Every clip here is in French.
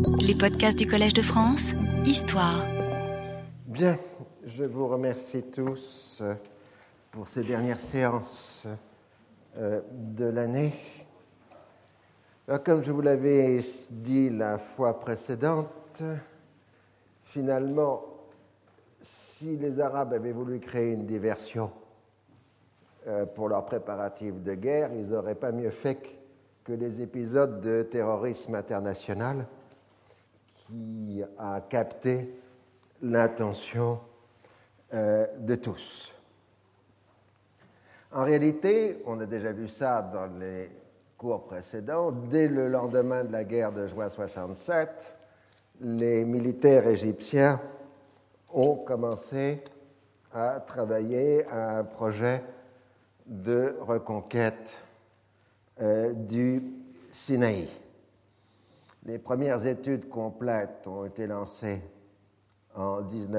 Les podcasts du Collège de France, Histoire. Bien, je vous remercie tous pour ces dernières séances de l'année. Alors, comme je vous l'avais dit la fois précédente, finalement, si les Arabes avaient voulu créer une diversion pour leurs préparatifs de guerre, ils n'auraient pas mieux fait que les épisodes de terrorisme international qui a capté l'attention de tous. En réalité, on a déjà vu ça dans les cours précédents, dès le lendemain de la guerre de juin 67, les militaires égyptiens ont commencé à travailler à un projet de reconquête du Sinaï. Les premières études complètes ont été lancées en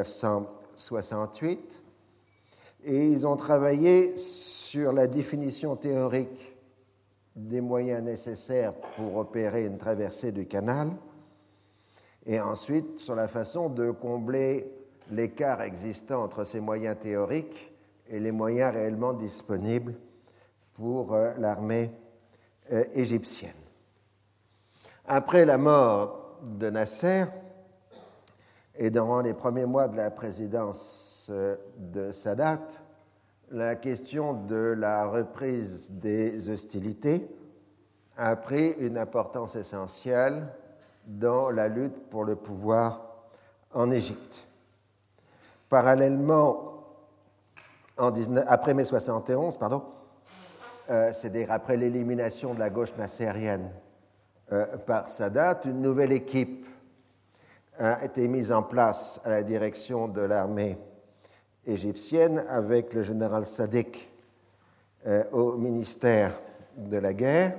1968 et ils ont travaillé sur la définition théorique des moyens nécessaires pour opérer une traversée du canal et ensuite sur la façon de combler l'écart existant entre ces moyens théoriques et les moyens réellement disponibles pour l'armée égyptienne. Après la mort de Nasser et durant les premiers mois de la présidence de Sadat, la question de la reprise des hostilités a pris une importance essentielle dans la lutte pour le pouvoir en Égypte. Parallèlement, après mai 71, c'est-à-dire après l'élimination de la gauche nassérienne par Sadat, une nouvelle équipe a été mise en place à la direction de l'armée égyptienne avec le général Sadiq au ministère de la guerre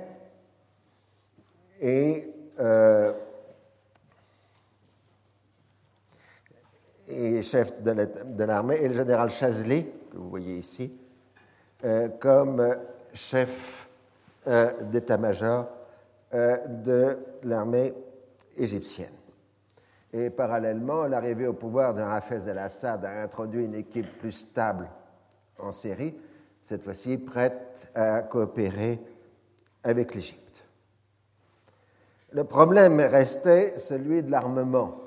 et chef de l'armée, et le général Chazli, que vous voyez ici, comme chef d'état-major de l'armée égyptienne. Et parallèlement, l'arrivée au pouvoir de Hafez el-Assad a introduit une équipe plus stable en Syrie, cette fois-ci prête à coopérer avec l'Égypte. Le problème restait celui de l'armement.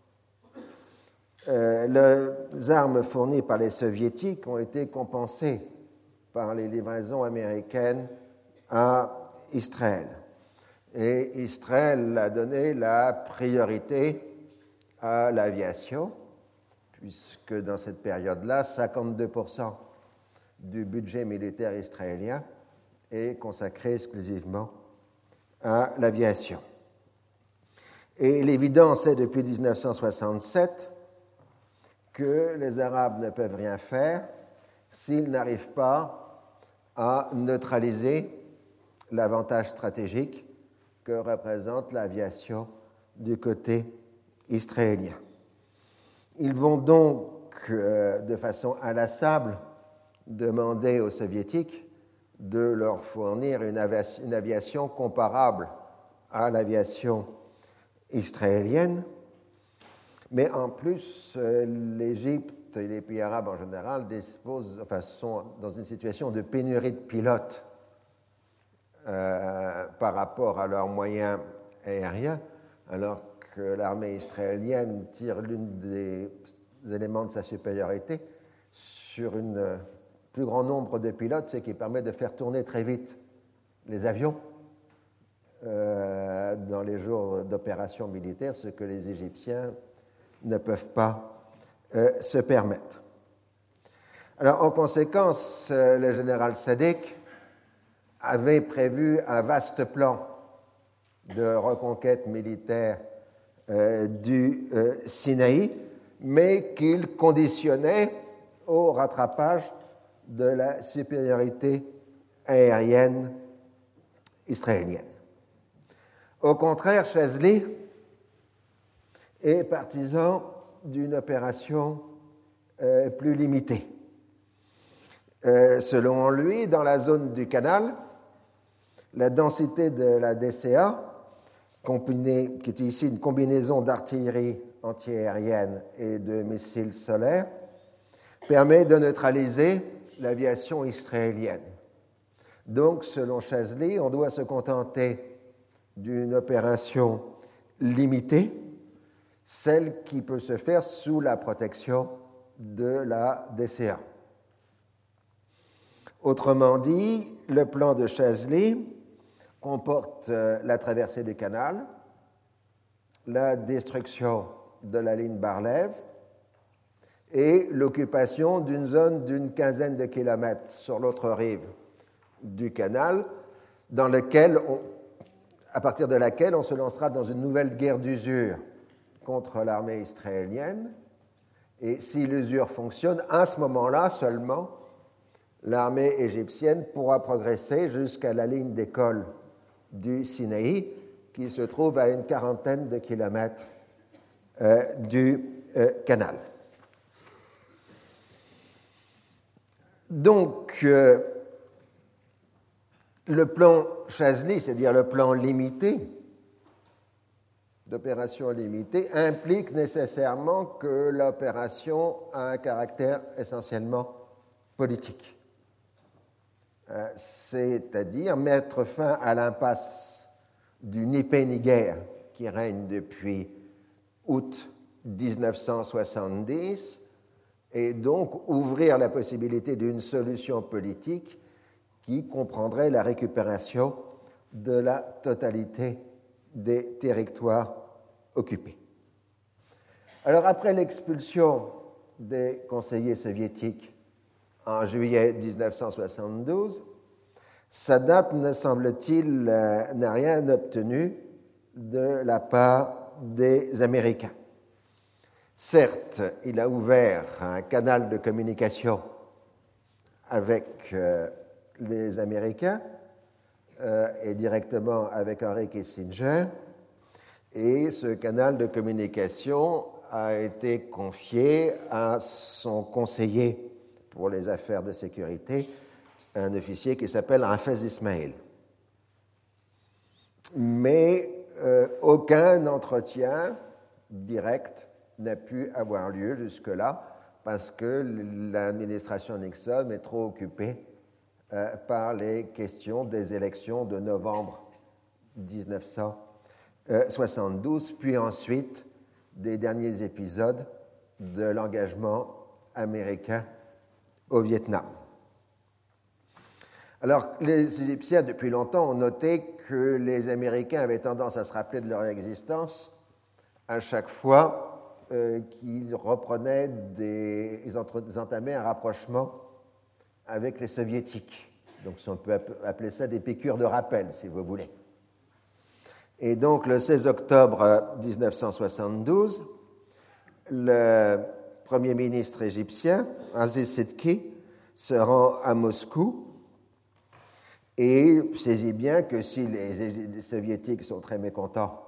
Les armes fournies par les Soviétiques ont été compensées par les livraisons américaines à Israël. Et Israël a donné la priorité à l'aviation, puisque dans cette période-là, 52% du budget militaire israélien est consacré exclusivement à l'aviation. Et l'évidence est depuis 1967 que les Arabes ne peuvent rien faire s'ils n'arrivent pas à neutraliser l'avantage stratégique que représente l'aviation du côté israélien. Ils vont donc, de façon inlassable, demander aux Soviétiques de leur fournir une aviation comparable à l'aviation israélienne, mais en plus, l'Égypte et les pays arabes en général sont dans une situation de pénurie de pilotes par rapport à leurs moyens aériens, alors que l'armée israélienne tire l'un des éléments de sa supériorité sur un plus grand nombre de pilotes, ce qui permet de faire tourner très vite les avions dans les jours d'opération militaire, ce que les Égyptiens ne peuvent pas se permettre. Alors, en conséquence, le général Sadiq avait prévu un vaste plan de reconquête militaire du Sinaï, mais qu'il conditionnait au rattrapage de la supériorité aérienne israélienne. Au contraire, Chazli est partisan d'une opération plus limitée. Selon lui, dans la zone du canal, la densité de la DCA qui est ici une combinaison d'artillerie antiaérienne et de missiles solaires, permet de neutraliser l'aviation israélienne. Donc, selon Chazely, on doit se contenter d'une opération limitée, celle qui peut se faire sous la protection de la DCA. Autrement dit, le plan de Chazely comporte la traversée du canal, la destruction de la ligne Bar-Lev et l'occupation d'une zone d'une quinzaine de kilomètres sur l'autre rive du canal, à partir de laquelle on se lancera dans une nouvelle guerre d'usure contre l'armée israélienne. Et si l'usure fonctionne, à ce moment-là seulement, l'armée égyptienne pourra progresser jusqu'à la ligne d'école du Sinaï, qui se trouve à une quarantaine de kilomètres du canal. Donc, le plan Chazely, c'est-à-dire le plan limité, d'opération limitée, implique nécessairement que l'opération a un caractère essentiellement politique. C'est-à-dire mettre fin à l'impasse du ni paix ni guerre qui règne depuis août 1970 et donc ouvrir la possibilité d'une solution politique qui comprendrait la récupération de la totalité des territoires occupés. Alors, après l'expulsion des conseillers soviétiques en juillet 1972, Sadat, ne semble-t-il, n'a rien obtenu de la part des Américains. Certes, il a ouvert un canal de communication avec les Américains et directement avec Henry Kissinger, et ce canal de communication a été confié à son conseiller pour les affaires de sécurité, un officier qui s'appelle Hafez Ismail. Mais aucun entretien direct n'a pu avoir lieu jusque-là parce que l'administration Nixon est trop occupée par les questions des élections de novembre 1972, puis ensuite des derniers épisodes de l'engagement américain au Vietnam. Alors, les Égyptiens, depuis longtemps, ont noté que les Américains avaient tendance à se rappeler de leur existence à chaque fois qu'ils reprenaient ils entamaient un rapprochement avec les Soviétiques. Donc, on peut appeler ça des piqûres de rappel, si vous voulez. Et donc, le 16 octobre 1972, le Premier ministre égyptien, Aziz Sidki, se rend à Moscou et saisit bien que si les Soviétiques sont très mécontents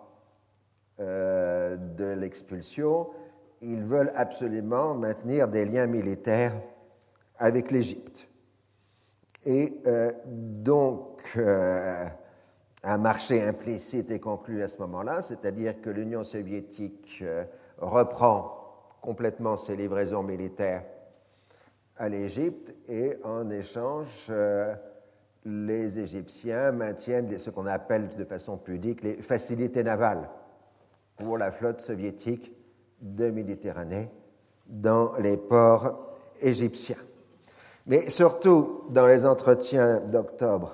de l'expulsion, ils veulent absolument maintenir des liens militaires avec l'Égypte. Et donc, un marché implicite est conclu à ce moment-là, c'est-à-dire que l'Union soviétique reprend complètement ses livraisons militaires à l'Égypte et en échange, les Égyptiens maintiennent ce qu'on appelle de façon pudique les facilités navales pour la flotte soviétique de Méditerranée dans les ports égyptiens. Mais surtout, dans les entretiens d'octobre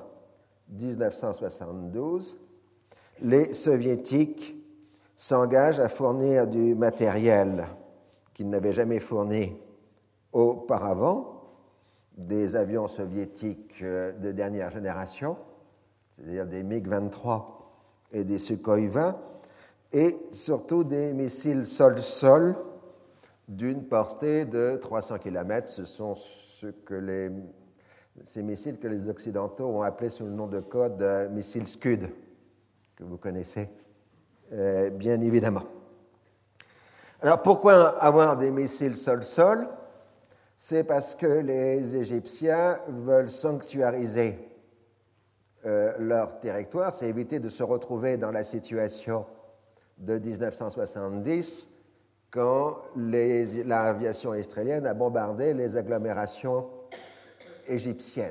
1972, les Soviétiques s'engagent à fournir du matériel qu'ils n'avaient jamais fourni auparavant, des avions soviétiques de dernière génération, c'est-à-dire des MiG-23 et des Sukhoi 20, et surtout des missiles sol-sol d'une portée de 300 km. Ce sont ces missiles que les Occidentaux ont appelés sous le nom de code missiles Scud, que vous connaissez bien évidemment. Alors pourquoi avoir des missiles sol-sol ? C'est parce que les Égyptiens veulent sanctuariser leur territoire, c'est éviter de se retrouver dans la situation de 1970 quand l'aviation israélienne a bombardé les agglomérations égyptiennes.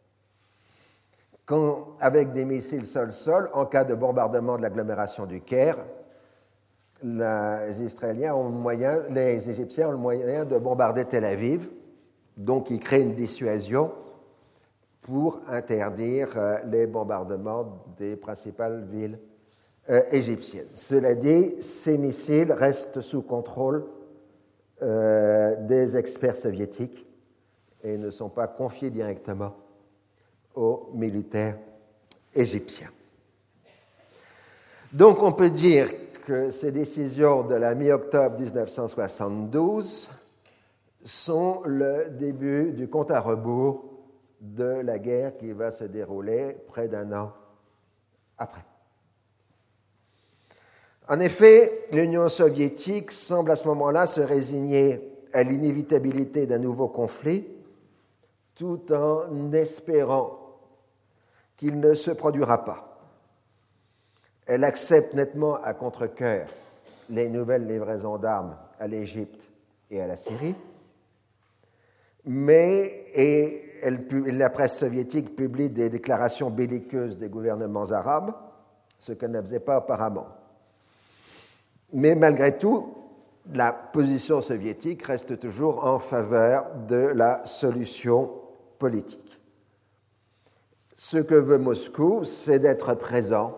Avec des missiles sol-sol, en cas de bombardement de l'agglomération du Caire, les Égyptiens ont le moyen de bombarder Tel Aviv, donc ils créent une dissuasion pour interdire les bombardements des principales villes égyptiennes. Cela dit, ces missiles restent sous contrôle des experts soviétiques et ne sont pas confiés directement aux militaires égyptiens. Donc on peut dire que ces décisions de la mi-octobre 1972 sont le début du compte à rebours de la guerre qui va se dérouler près d'un an après. En effet, l'Union soviétique semble à ce moment-là se résigner à l'inévitabilité d'un nouveau conflit, tout en espérant qu'il ne se produira pas. Elle accepte nettement à contre-cœur les nouvelles livraisons d'armes à l'Égypte et à la Syrie, mais la presse soviétique publie des déclarations belliqueuses des gouvernements arabes, ce qu'elle ne faisait pas auparavant. Mais malgré tout, la position soviétique reste toujours en faveur de la solution politique. Ce que veut Moscou, c'est d'être présent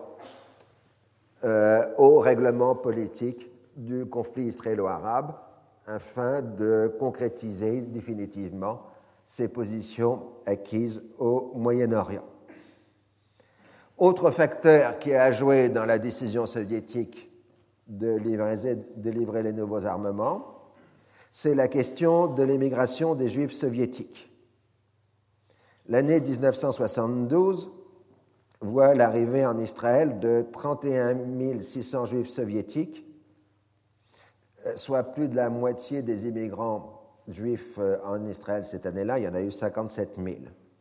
au règlement politique du conflit israélo-arabe afin de concrétiser définitivement ses positions acquises au Moyen-Orient. Autre facteur qui a joué dans la décision soviétique de livrer les nouveaux armements, c'est la question de l'émigration des Juifs soviétiques. L'année 1972 voit l'arrivée en Israël de 31 600 Juifs soviétiques, soit plus de la moitié des immigrants juifs en Israël cette année-là. Il y en a eu 57 000.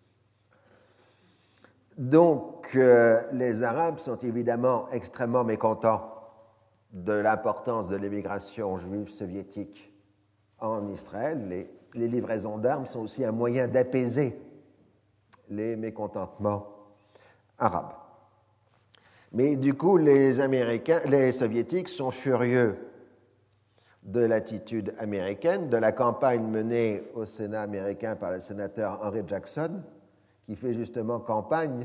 Donc, les Arabes sont évidemment extrêmement mécontents de l'importance de l'émigration juive soviétique en Israël. Les livraisons d'armes sont aussi un moyen d'apaiser les mécontentements arabes. Mais du coup, les Soviétiques sont furieux de l'attitude américaine, de la campagne menée au Sénat américain par le sénateur Henry Jackson, qui fait justement campagne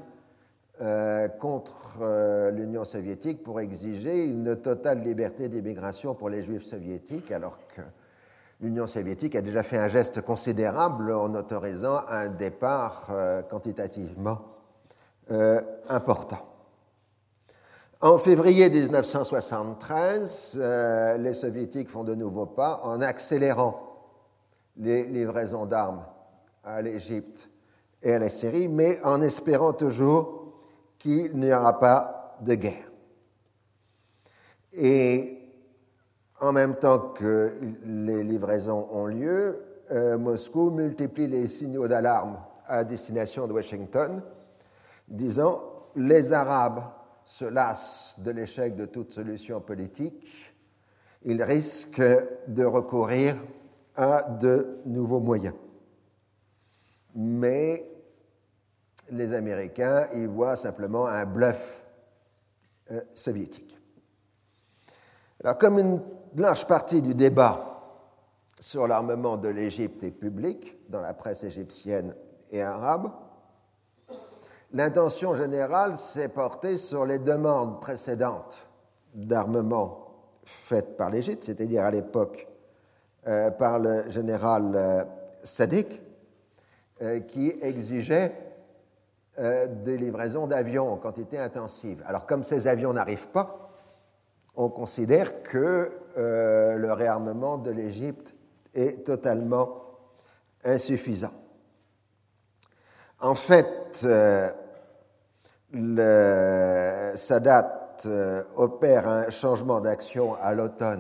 contre l'Union soviétique pour exiger une totale liberté d'immigration pour les Juifs soviétiques, alors que l'Union soviétique a déjà fait un geste considérable en autorisant un départ quantitativement important. En février 1973, les Soviétiques font de nouveaux pas en accélérant les livraisons d'armes à l'Égypte et à la Syrie, mais en espérant toujours qu'il n'y aura pas de guerre. Et en même temps que les livraisons ont lieu, Moscou multiplie les signaux d'alarme à destination de Washington, disant « Les Arabes se lassent de l'échec de toute solution politique, ils risquent de recourir à de nouveaux moyens. » Mais les Américains y voient simplement un bluff soviétique. Alors, comme une large partie du débat sur l'armement de l'Égypte est public dans la presse égyptienne et arabe, l'intention générale s'est portée sur les demandes précédentes d'armement faites par l'Égypte, c'est-à-dire à l'époque par le général Sadik, qui exigeait des livraisons d'avions en quantité intensive. Alors, comme ces avions n'arrivent pas, on considère que le réarmement de l'Égypte est totalement insuffisant. En fait, le Sadat opère un changement d'action à l'automne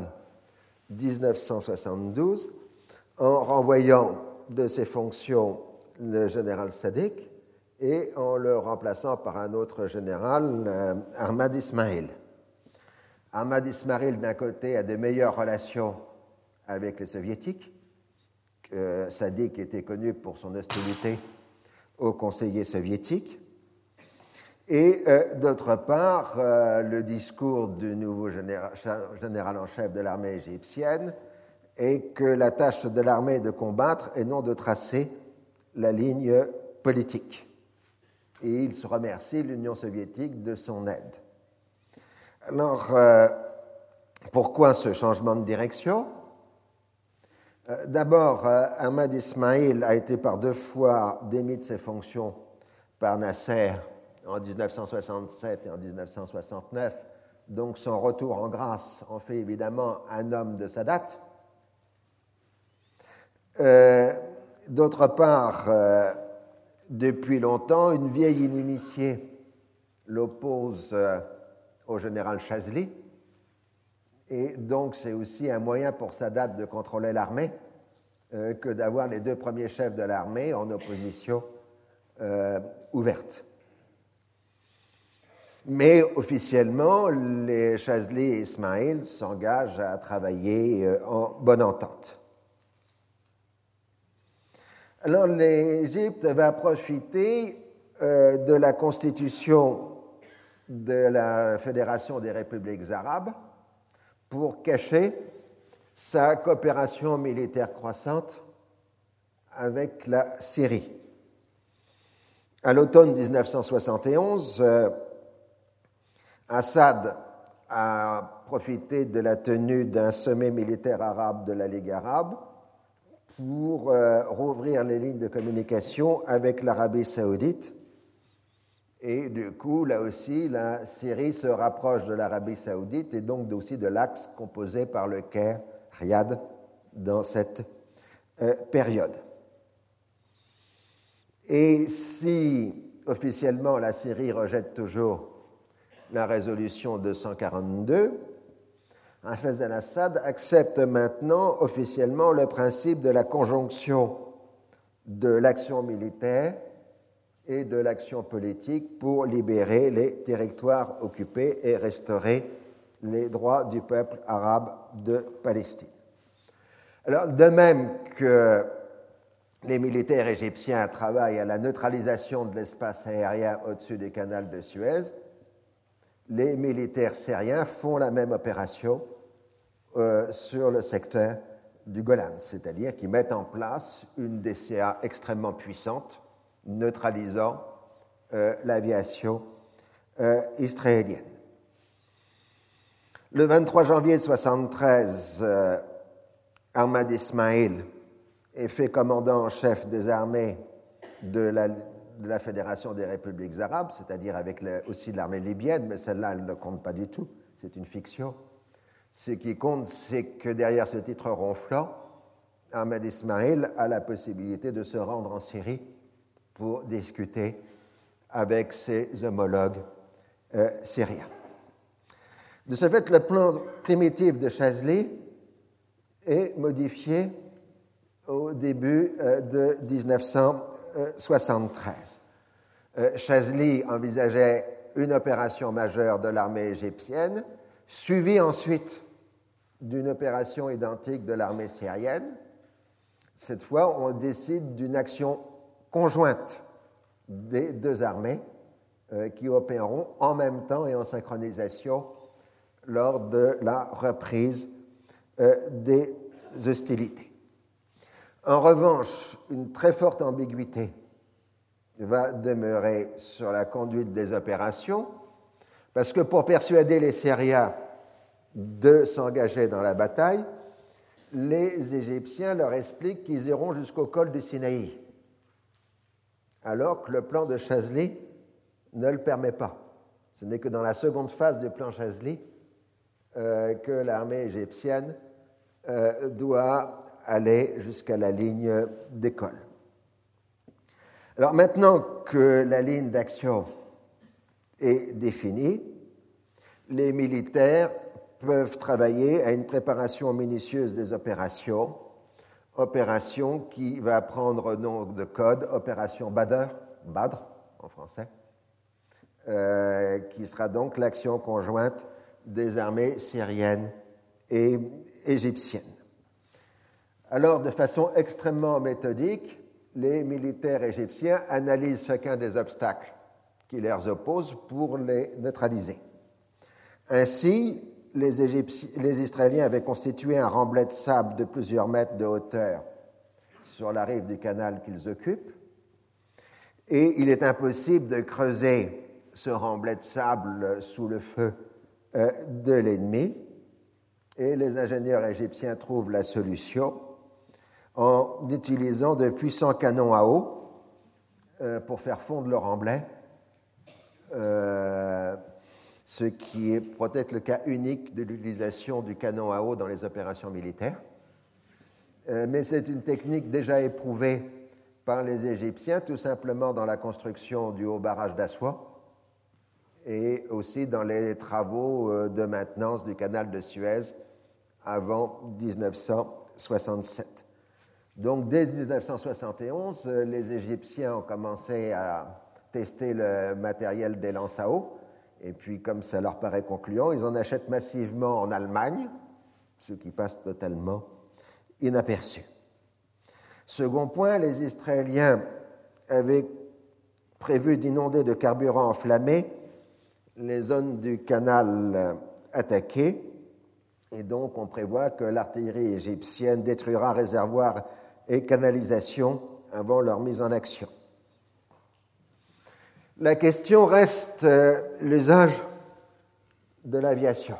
1972 en renvoyant de ses fonctions le général Sadik et en le remplaçant par un autre général, Ahmad Ismail. Ahmad Ismail, d'un côté, a de meilleures relations avec les soviétiques. Sadik était connu pour son hostilité aux conseillers soviétiques. Et d'autre part, le discours du nouveau général en chef de l'armée égyptienne est que la tâche de l'armée est de combattre et non de tracer la ligne politique. Et il se remercie l'Union soviétique de son aide. Alors, pourquoi ce changement de direction ? D'abord, Ahmad Ismail a été par 2 fois démis de ses fonctions par Nasser en 1967 et en 1969. Donc son retour en grâce en fait évidemment un homme de Sadat. D'autre part, depuis longtemps, une vieille inimitié l'oppose au général Chazli. Et donc, c'est aussi un moyen pour Sadat de contrôler l'armée que d'avoir les 2 premiers chefs de l'armée en opposition ouverte. Mais officiellement, les Chazli et Ismail s'engagent à travailler en bonne entente. Alors, l'Égypte va profiter de la constitution de la Fédération des républiques arabes pour cacher sa coopération militaire croissante avec la Syrie. À l'automne 1971, Assad a profité de la tenue d'un sommet militaire arabe de la Ligue arabe pour rouvrir les lignes de communication avec l'Arabie saoudite. Et du coup, là aussi, la Syrie se rapproche de l'Arabie saoudite et donc aussi de l'axe composé par le Caire, Riyad, dans cette période. Et si officiellement la Syrie rejette toujours la résolution 242, Hafez al-Assad accepte maintenant officiellement le principe de la conjonction de l'action militaire et de l'action politique pour libérer les territoires occupés et restaurer les droits du peuple arabe de Palestine. Alors, de même que les militaires égyptiens travaillent à la neutralisation de l'espace aérien au-dessus du canal de Suez, les militaires syriens font la même opération sur le secteur du Golan, c'est-à-dire qu'ils mettent en place une DCA extrêmement puissante, neutralisant l'aviation israélienne. Le 23 janvier 1973, Ahmad Ismail est fait commandant en chef des armées de la Fédération des républiques arabes, c'est-à-dire avec aussi l'armée libyenne, mais celle-là, elle ne compte pas du tout, c'est une fiction. Ce qui compte, c'est que derrière ce titre ronflant, Ahmad Ismail a la possibilité de se rendre en Syrie pour discuter avec ses homologues syriens. De ce fait, le plan primitif de Chazli est modifié au début de 1973. Chazli envisageait une opération majeure de l'armée égyptienne, suivie ensuite d'une opération identique de l'armée syrienne. Cette fois, on décide d'une action conjointe des 2 armées qui opéreront en même temps et en synchronisation lors de la reprise des hostilités. En revanche, une très forte ambiguïté va demeurer sur la conduite des opérations, parce que pour persuader les Syriens de s'engager dans la bataille, les Égyptiens leur expliquent qu'ils iront jusqu'au col du Sinaï, alors que le plan de Chazli ne le permet pas. Ce n'est que dans la seconde phase du plan Chazli que l'armée égyptienne doit aller jusqu'à la ligne des cols. Alors maintenant que la ligne d'action est définie, les militaires peuvent travailler à une préparation minutieuse des opération qui va prendre nom de code Opération Badr, en français, qui sera donc l'action conjointe des armées syriennes et égyptiennes. Alors, de façon extrêmement méthodique, les militaires égyptiens analysent chacun des obstacles qui leur opposent pour les neutraliser. Ainsi, les Israéliens avaient constitué un remblai de sable de plusieurs mètres de hauteur sur la rive du canal qu'ils occupent, et il est impossible de creuser ce remblai de sable sous le feu de l'ennemi, et les ingénieurs égyptiens trouvent la solution en utilisant de puissants canons à eau pour faire fondre le remblai, ce qui est peut-être le cas unique de l'utilisation du canon à eau dans les opérations militaires. Mais c'est une technique déjà éprouvée par les Égyptiens, tout simplement dans la construction du haut barrage d'Assois et aussi dans les travaux de maintenance du canal de Suez avant 1967. Donc, dès 1971, les Égyptiens ont commencé à tester le matériel des lances à eau. Et puis, comme ça leur paraît concluant, ils en achètent massivement en Allemagne, ce qui passe totalement inaperçu. Second point, les Israéliens avaient prévu d'inonder de carburant enflammé les zones du canal attaquées. Et donc, on prévoit que l'artillerie égyptienne détruira réservoirs et canalisations avant leur mise en action. La question reste l'usage de l'aviation.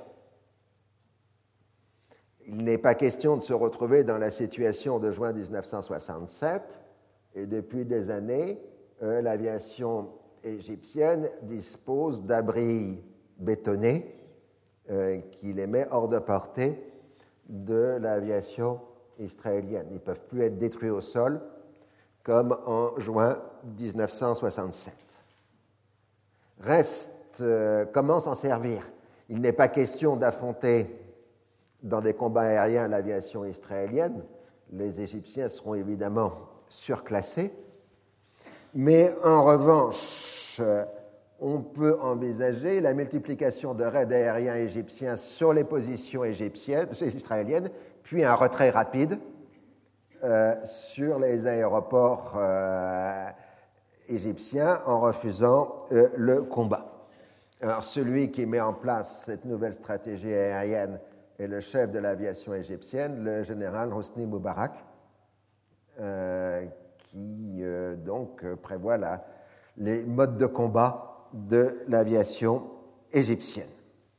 Il n'est pas question de se retrouver dans la situation de juin 1967, et depuis des années, l'aviation égyptienne dispose d'abris bétonnés qui les met hors de portée de l'aviation israélienne. Ils ne peuvent plus être détruits au sol comme en juin 1967. Reste comment s'en servir. Il n'est pas question d'affronter dans des combats aériens l'aviation israélienne. Les Égyptiens seront évidemment surclassés. Mais en revanche, on peut envisager la multiplication de raids aériens égyptiens sur les positions israéliennes, puis un retrait rapide sur les aéroports égyptiens en refusant le combat. Alors, celui qui met en place cette nouvelle stratégie aérienne est le chef de l'aviation égyptienne, le général Hosni Moubarak, qui donc prévoit les modes de combat de l'aviation égyptienne.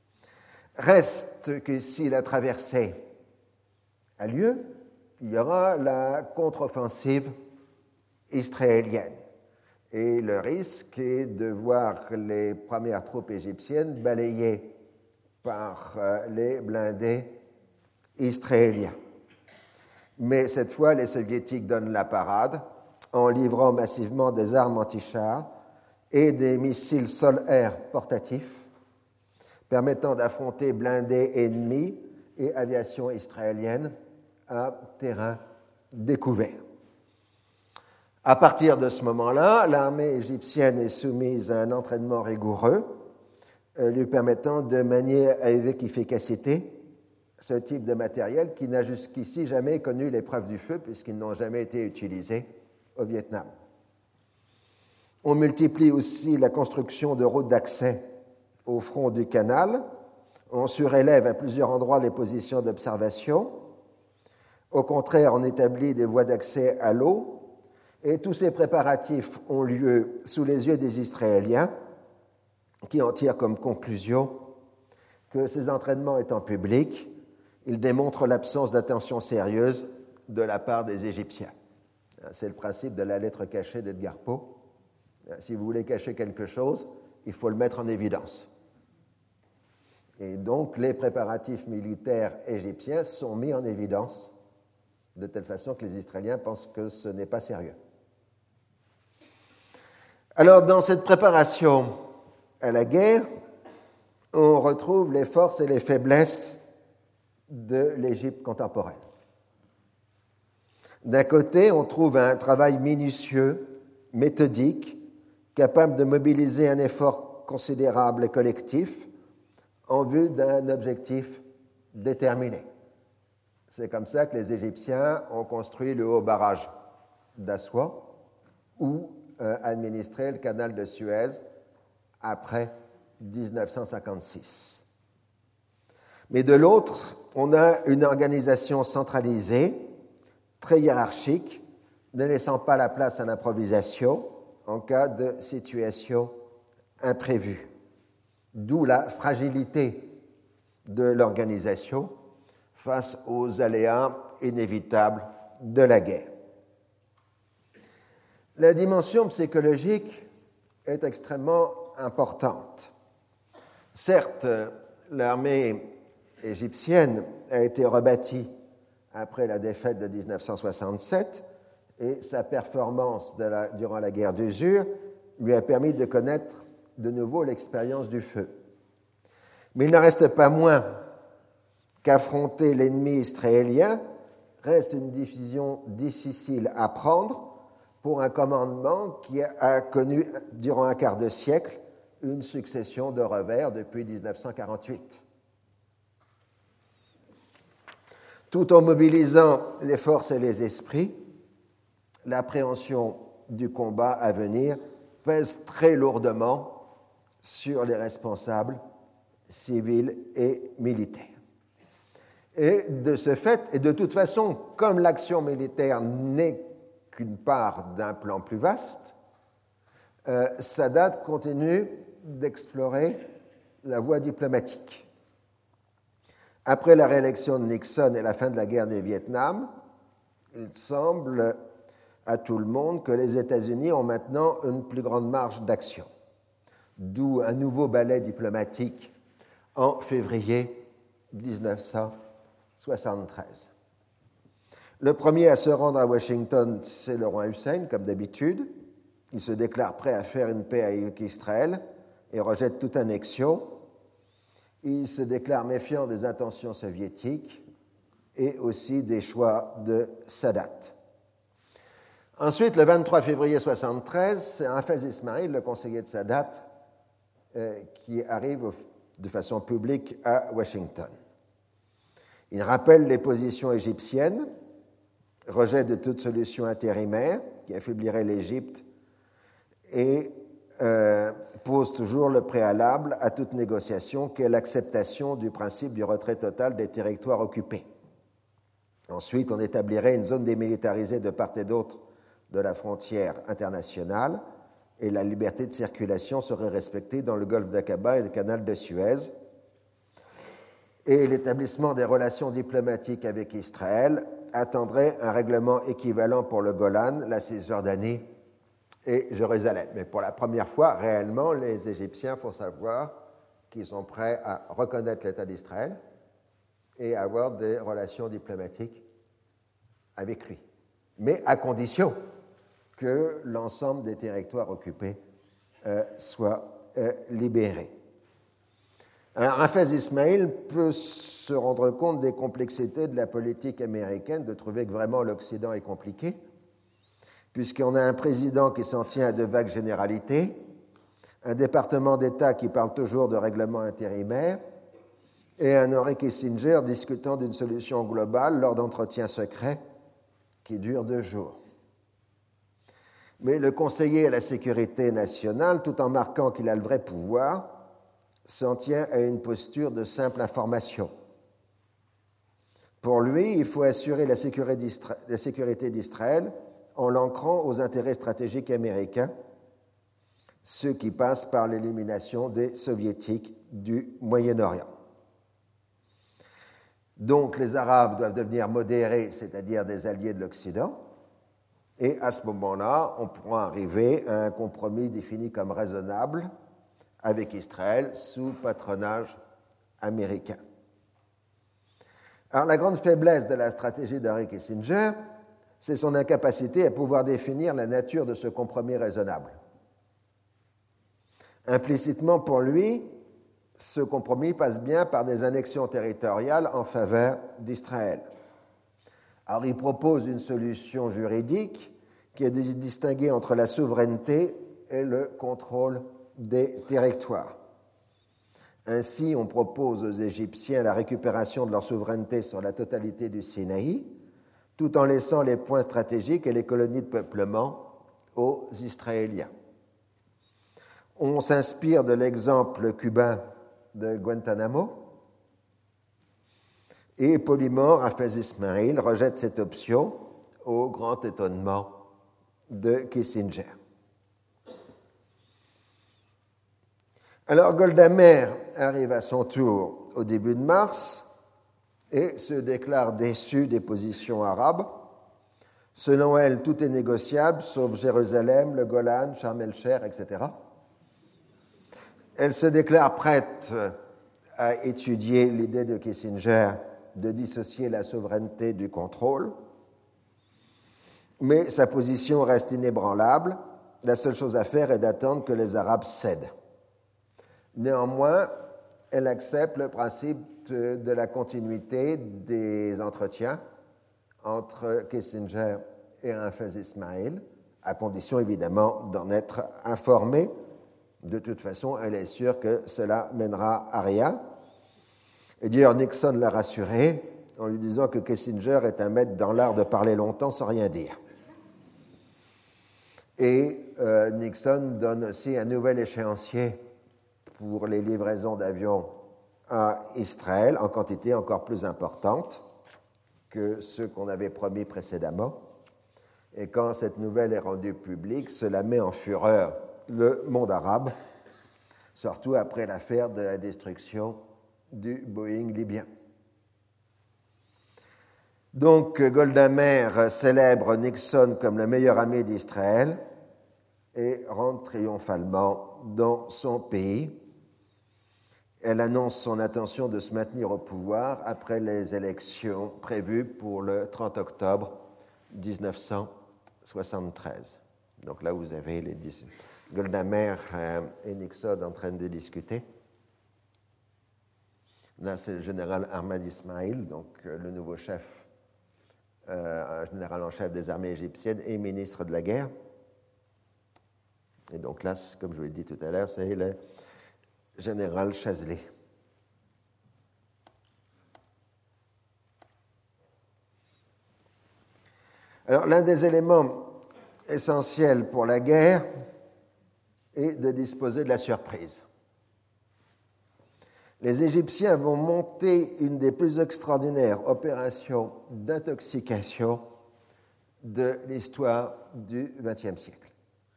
Reste que si la traversée a lieu, il y aura la contre-offensive israélienne. Et le risque est de voir les premières troupes égyptiennes balayées par les blindés israéliens. Mais cette fois, les Soviétiques donnent la parade en livrant massivement des armes anti-chars et des missiles sol-air portatifs permettant d'affronter blindés ennemis et aviation israélienne à terrain découvert. À partir de ce moment-là, l'armée égyptienne est soumise à un entraînement rigoureux lui permettant de manier avec efficacité ce type de matériel qui n'a jusqu'ici jamais connu l'épreuve du feu puisqu'ils n'ont jamais été utilisés au Vietnam. On multiplie aussi la construction de routes d'accès au front du canal. On surélève à plusieurs endroits les positions d'observation. Au contraire, on établit des voies d'accès à l'eau. Et tous ces préparatifs ont lieu sous les yeux des Israéliens qui en tirent comme conclusion que ces entraînements étant publics, ils démontrent l'absence d'attention sérieuse de la part des Égyptiens. C'est le principe de la lettre cachée d'Edgar Poe. Si vous voulez cacher quelque chose, il faut le mettre en évidence. Et donc, les préparatifs militaires égyptiens sont mis en évidence de telle façon que les Israéliens pensent que ce n'est pas sérieux. Alors, dans cette préparation à la guerre, on retrouve les forces et les faiblesses de l'Égypte contemporaine. D'un côté, on trouve un travail minutieux, méthodique, capable de mobiliser un effort considérable et collectif en vue d'un objectif déterminé. C'est comme ça que les Égyptiens ont construit le haut barrage d'Assoua ou administré le canal de Suez après 1956. Mais de l'autre, on a une organisation centralisée, très hiérarchique, ne laissant pas la place à l'improvisation en cas de situation imprévue. D'où la fragilité de l'organisation face aux aléas inévitables de la guerre. La dimension psychologique est extrêmement importante. Certes, l'armée égyptienne a été rebâtie après la défaite de 1967 et sa performance durant la guerre d'usure lui a permis de connaître de nouveau l'expérience du feu. Mais il n'en reste pas moins qu'affronter l'ennemi israélien reste une décision difficile à prendre pour un commandement qui a connu durant un quart de siècle une succession de revers depuis 1948. Tout en mobilisant les forces et les esprits, l'appréhension du combat à venir pèse très lourdement sur les responsables civils et militaires. Et de ce fait, et de toute façon, comme l'action militaire n'est qu'une part d'un plan plus vaste, Sadat continue d'explorer la voie diplomatique. Après la réélection de Nixon et la fin de la guerre du Vietnam, il semble à tout le monde que les États-Unis ont maintenant une plus grande marge d'action, d'où un nouveau ballet diplomatique en février 1973. Le premier à se rendre à Washington, c'est le roi Hussein, comme d'habitude. Il se déclare prêt à faire une paix avec Israël et rejette toute annexion. Il se déclare méfiant des intentions soviétiques et aussi des choix de Sadat. Ensuite, le 23 février 1973, c'est Hafez Ismail, le conseiller de Sadat, qui arrive de façon publique à Washington. Il rappelle les positions égyptiennes, rejet de toute solution intérimaire qui affaiblirait l'Égypte et pose toujours le préalable à toute négociation qu'est l'acceptation du principe du retrait total des territoires occupés. Ensuite, on établirait une zone démilitarisée de part et d'autre de la frontière internationale et la liberté de circulation serait respectée dans le golfe d'Aqaba et le canal de Suez. Et l'établissement des relations diplomatiques avec Israël attendrait un règlement équivalent pour le Golan, la Cisjordanie et Jérusalem. Mais pour la première fois, réellement, les Égyptiens font savoir qu'ils sont prêts à reconnaître l'État d'Israël et à avoir des relations diplomatiques avec lui, mais à condition que l'ensemble des territoires occupés soient libérés. Alors, Hafez Ismail peut se rendre compte des complexités de la politique américaine, de trouver que vraiment l'Occident est compliqué, puisqu'on a un président qui s'en tient à de vagues généralités, un département d'État qui parle toujours de règlement intérimaire, et un Henry Kissinger discutant d'une solution globale lors d'entretiens secrets qui durent 2 jours. Mais le conseiller à la sécurité nationale, tout en marquant qu'il a le vrai pouvoir, s'en tient à une posture de simple information. Pour lui, il faut assurer la sécurité d'Israël en l'ancrant aux intérêts stratégiques américains, ce qui passe par l'élimination des soviétiques du Moyen-Orient. Donc les Arabes doivent devenir modérés, c'est-à-dire des alliés de l'Occident, et à ce moment-là, on pourra arriver à un compromis défini comme raisonnable avec Israël sous patronage américain. Alors la grande faiblesse de la stratégie d'Henry Kissinger, c'est son incapacité à pouvoir définir la nature de ce compromis raisonnable. Implicitement pour lui, ce compromis passe bien par des annexions territoriales en faveur d'Israël. Alors il propose une solution juridique qui est de distinguer entre la souveraineté et le contrôle des territoires. Ainsi, on propose aux Égyptiens la récupération de leur souveraineté sur la totalité du Sinaï, tout en laissant les points stratégiques et les colonies de peuplement aux Israéliens. On s'inspire de l'exemple cubain de Guantanamo, et Polymore, Hafez Ismail, rejette cette option au grand étonnement de Kissinger. Alors Golda Meir arrive à son tour au début de mars et se déclare déçue des positions arabes. Selon elle, tout est négociable, sauf Jérusalem, le Golan, Sharm el-Sheikh, etc. Elle se déclare prête à étudier l'idée de Kissinger de dissocier la souveraineté du contrôle, mais sa position reste inébranlable. La seule chose à faire est d'attendre que les Arabes cèdent. Néanmoins, elle accepte le principe de la continuité des entretiens entre Kissinger et Hafez Ismail, à condition évidemment d'en être informée. De toute façon, elle est sûre que cela mènera à rien. Et d'ailleurs, Nixon l'a rassurée en lui disant que Kissinger est un maître dans l'art de parler longtemps sans rien dire. Et Nixon donne aussi un nouvel échéancier pour les livraisons d'avions à Israël en quantité encore plus importante que ceux qu'on avait promis précédemment. Et quand cette nouvelle est rendue publique, cela met en fureur le monde arabe, surtout après l'affaire de la destruction du Boeing libyen. Donc Golda Meir célèbre Nixon comme le meilleur ami d'Israël et rentre triomphalement dans son pays. Elle annonce son intention de se maintenir au pouvoir après les élections prévues pour le 30 octobre 1973. Donc là, vous avez les Golda Meir et Nixon en train de discuter. Là, c'est le général Ahmad Ismail, donc le nouveau chef, général en chef des armées égyptiennes et ministre de la guerre. Et donc là, comme je vous l'ai dit tout à l'heure, c'est le général Chazley. Alors, l'un des éléments essentiels pour la guerre est de disposer de la surprise. Les Égyptiens vont monter une des plus extraordinaires opérations d'intoxication de l'histoire du XXe siècle.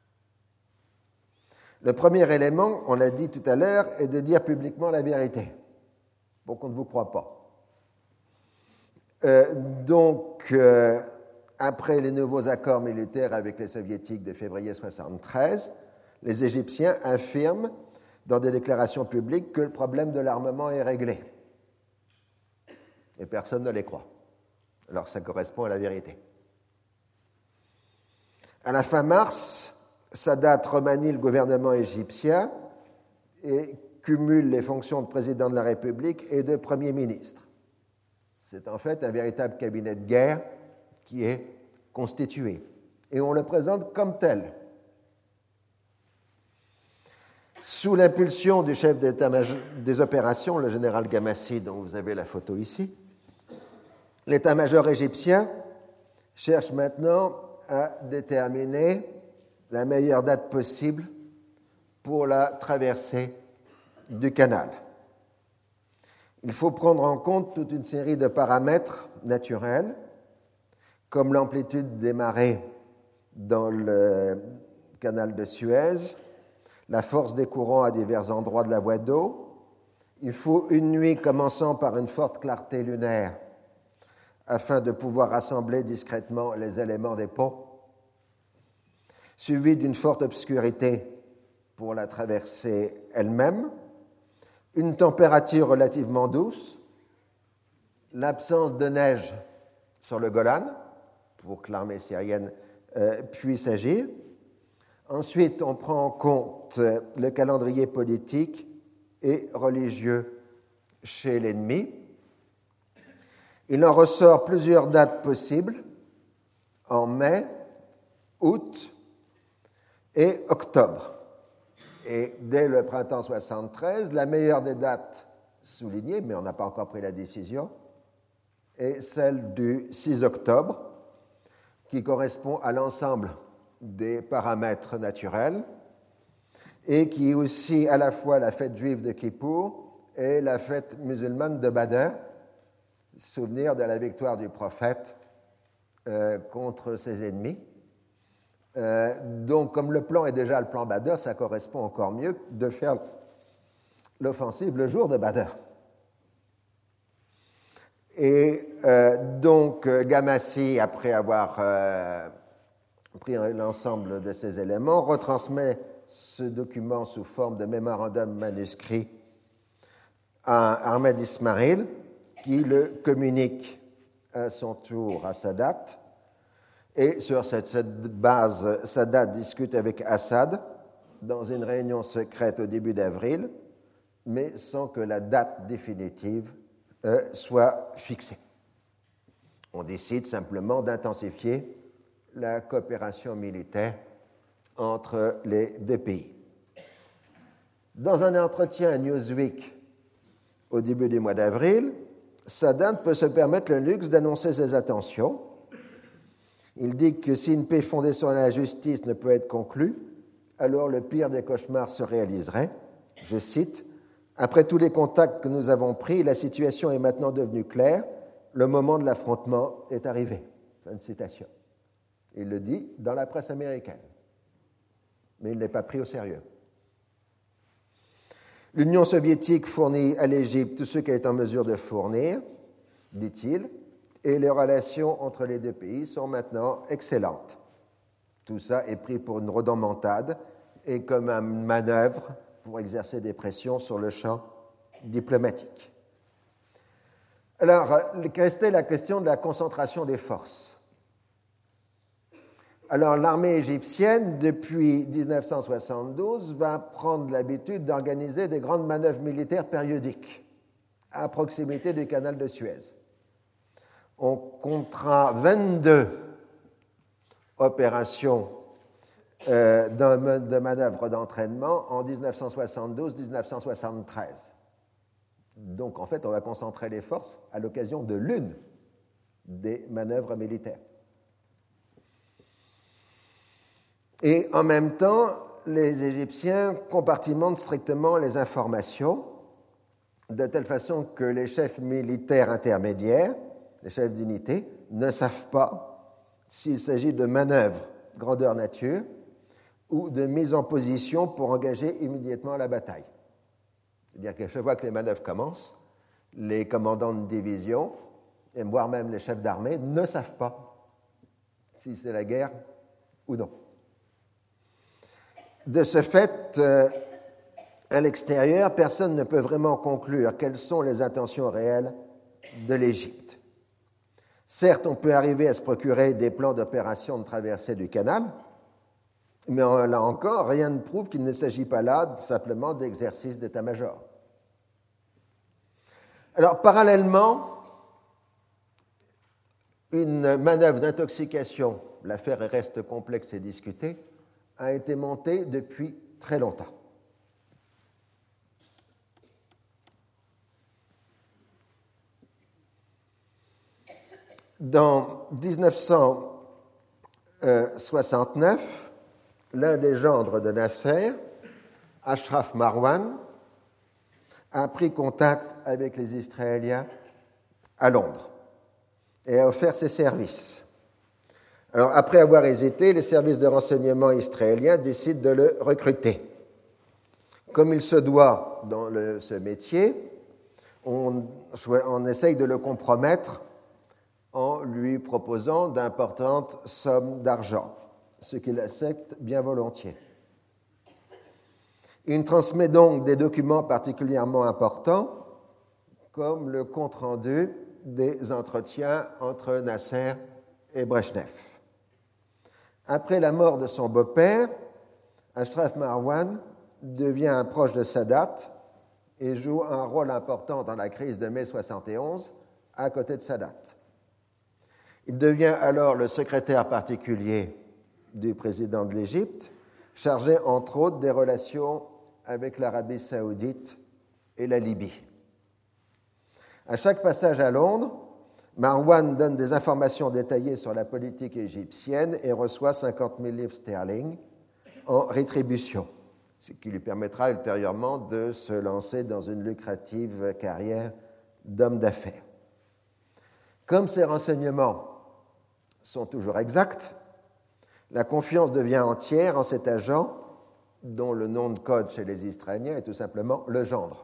Le premier élément, on l'a dit tout à l'heure, est de dire publiquement la vérité, pour qu'on ne vous croie pas. Après les nouveaux accords militaires avec les Soviétiques de février 1973, les Égyptiens affirment dans des déclarations publiques que le problème de l'armement est réglé. Et personne ne les croit. Alors ça correspond à la vérité. À la fin mars, Sadat remanie le gouvernement égyptien et cumule les fonctions de président de la République et de Premier ministre. C'est en fait un véritable cabinet de guerre qui est constitué. Et on le présente comme tel. Sous l'impulsion du chef d'état-major des opérations, le général Gamassi, dont vous avez la photo ici, l'état-major égyptien cherche maintenant à déterminer la meilleure date possible pour la traversée du canal. Il faut prendre en compte toute une série de paramètres naturels, comme l'amplitude des marées dans le canal de Suez, la force des courants à divers endroits de la voie d'eau. Il faut une nuit commençant par une forte clarté lunaire afin de pouvoir rassembler discrètement les éléments des ponts, suivie d'une forte obscurité pour la traversée elle-même, une température relativement douce, l'absence de neige sur le Golan pour que l'armée syrienne puisse agir. Ensuite, on prend en compte le calendrier politique et religieux chez l'ennemi. Il en ressort plusieurs dates possibles, en mai, août et octobre. Et dès le printemps 73, la meilleure des dates soulignées, mais on n'a pas encore pris la décision, est celle du 6 octobre, qui correspond à l'ensemble des paramètres naturels et qui est aussi à la fois la fête juive de Kippour et la fête musulmane de Badr, souvenir de la victoire du prophète contre ses ennemis. Donc, comme le plan est déjà le plan Badr, ça correspond encore mieux de faire l'offensive le jour de Badr. Et donc, Gamassi, après avoir pris l'ensemble de ces éléments, retransmet ce document sous forme de mémorandum manuscrit à Ahmed Ismail, qui le communique à son tour à Sadat. Et sur cette base, Sadat discute avec Assad dans une réunion secrète au début d'avril, mais sans que la date définitive soit fixée. On décide simplement d'intensifier la coopération militaire entre les deux pays. Dans un entretien à Newsweek au début du mois d'avril, Sadat peut se permettre le luxe d'annoncer ses intentions. Il dit que si une paix fondée sur la justice ne peut être conclue, alors le pire des cauchemars se réaliserait. Je cite, « Après tous les contacts que nous avons pris, la situation est maintenant devenue claire. Le moment de l'affrontement est arrivé. » Fin de citation. Il le dit dans la presse américaine. Mais il n'est pas pris au sérieux. L'Union soviétique fournit à l'Égypte tout ce qu'elle est en mesure de fournir, dit-il, et les relations entre les deux pays sont maintenant excellentes. Tout ça est pris pour une rodomontade et comme une manœuvre pour exercer des pressions sur le champ diplomatique. Alors, restait la question de la concentration des forces. Alors, l'armée égyptienne, depuis 1972, va prendre l'habitude d'organiser des grandes manœuvres militaires périodiques à proximité du canal de Suez. On comptera 22 opérations de manœuvres d'entraînement en 1972-1973. Donc, en fait, on va concentrer les forces à l'occasion de l'une des manœuvres militaires. Et en même temps, les Égyptiens compartimentent strictement les informations de telle façon que les chefs militaires intermédiaires, les chefs d'unité, ne savent pas s'il s'agit de manœuvres grandeur nature ou de mise en position pour engager immédiatement la bataille. C'est-à-dire que chaque fois que les manœuvres commencent, les commandants de division, et voire même les chefs d'armée, ne savent pas si c'est la guerre ou non. De ce fait, à l'extérieur, personne ne peut vraiment conclure quelles sont les intentions réelles de l'Égypte. Certes, on peut arriver à se procurer des plans d'opération de traversée du canal, mais là encore, rien ne prouve qu'il ne s'agit pas là simplement d'exercices d'état-major. Alors, parallèlement, une manœuvre d'intoxication, l'affaire reste complexe et discutée, a été montée depuis très longtemps. Dans 1969, l'un des gendres de Nasser, Ashraf Marwan, a pris contact avec les Israéliens à Londres et a offert ses services. Alors, après avoir hésité, les services de renseignement israéliens décident de le recruter. Comme il se doit dans ce métier, on essaye de le compromettre en lui proposant d'importantes sommes d'argent, ce qu'il accepte bien volontiers. Il transmet donc des documents particulièrement importants, comme le compte-rendu des entretiens entre Nasser et Brejnev. Après la mort de son beau-père, Ashraf Marwan devient un proche de Sadat et joue un rôle important dans la crise de mai 1971 à côté de Sadat. Il devient alors le secrétaire particulier du président de l'Égypte, chargé entre autres des relations avec l'Arabie saoudite et la Libye. À chaque passage à Londres, Marwan donne des informations détaillées sur la politique égyptienne et reçoit 50 000 livres sterling en rétribution, ce qui lui permettra ultérieurement de se lancer dans une lucrative carrière d'homme d'affaires. Comme ces renseignements sont toujours exacts, la confiance devient entière en cet agent dont le nom de code chez les Israéliens est tout simplement le gendre.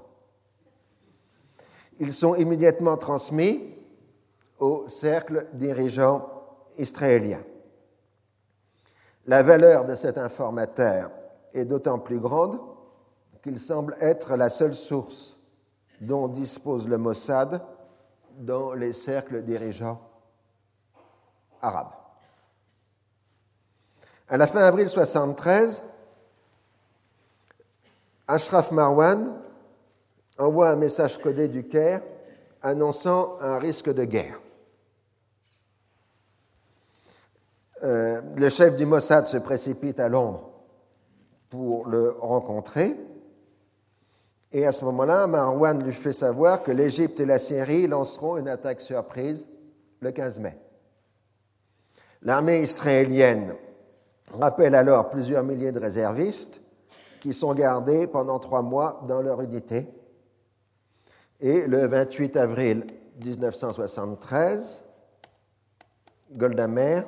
Ils sont immédiatement transmis au cercle dirigeant israélien. La valeur de cet informateur est d'autant plus grande qu'il semble être la seule source dont dispose le Mossad dans les cercles dirigeants arabes. À la fin avril 1973, Ashraf Marwan envoie un message codé du Caire annonçant un risque de guerre. Le chef du Mossad se précipite à Londres pour le rencontrer. Et à ce moment-là, Marwan lui fait savoir que l'Égypte et la Syrie lanceront une attaque surprise le 15 mai. L'armée israélienne rappelle alors plusieurs milliers de réservistes qui sont gardés pendant 3 mois dans leur unité. Et le 28 avril 1973, Golda Meir,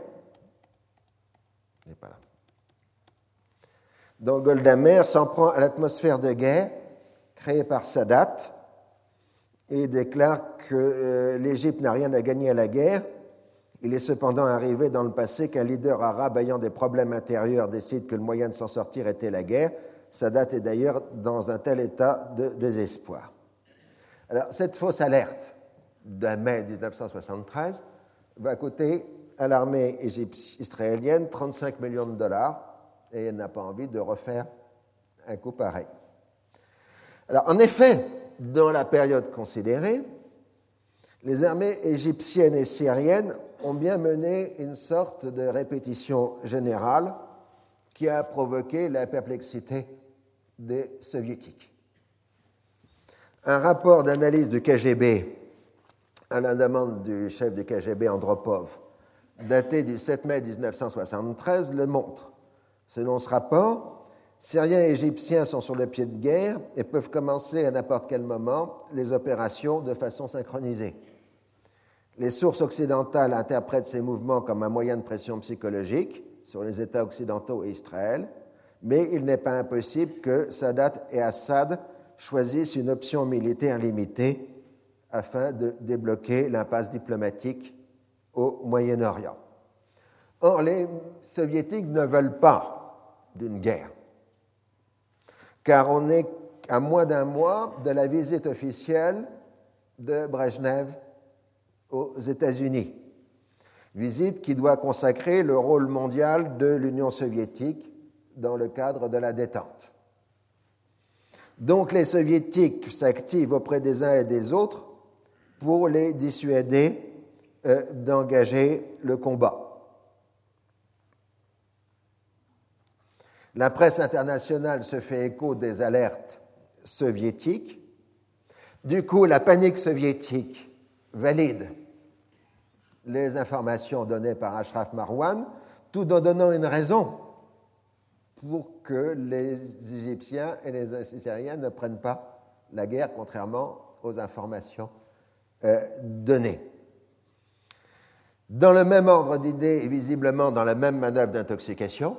donc Golda Meir s'en prend à l'atmosphère de guerre créée par Sadat et déclare que l'Égypte n'a rien à gagner à la guerre. Il est cependant arrivé dans le passé qu'un leader arabe ayant des problèmes intérieurs décide que le moyen de s'en sortir était la guerre. Sadat est d'ailleurs dans un tel état de désespoir. Alors, cette fausse alerte de mai 1973 va coûter à l'armée israélienne 35 millions de dollars et elle n'a pas envie de refaire un coup pareil. Alors, en effet, dans la période considérée, les armées égyptiennes et syriennes ont bien mené une sorte de répétition générale qui a provoqué la perplexité des soviétiques. Un rapport d'analyse du KGB à la demande du chef du KGB Andropov, daté du 7 mai 1973, le montre. Selon ce rapport, Syriens et Égyptiens sont sur le pied de guerre et peuvent commencer à n'importe quel moment les opérations de façon synchronisée. Les sources occidentales interprètent ces mouvements comme un moyen de pression psychologique sur les États occidentaux et Israël, mais il n'est pas impossible que Sadat et Assad choisissent une option militaire limitée afin de débloquer l'impasse diplomatique au Moyen-Orient. Or, les Soviétiques ne veulent pas d'une guerre, car on est à moins d'un mois de la visite officielle de Brejnev aux États-Unis, visite qui doit consacrer le rôle mondial de l'Union soviétique dans le cadre de la détente. Donc les Soviétiques s'activent auprès des uns et des autres pour les dissuader d'engager le combat. La presse internationale se fait écho des alertes soviétiques. Du coup, la panique soviétique valide les informations données par Ashraf Marwan, tout en donnant une raison pour que les Égyptiens et les Syriens ne prennent pas la guerre, contrairement aux informations données. Dans le même ordre d'idées et visiblement dans la même manœuvre d'intoxication,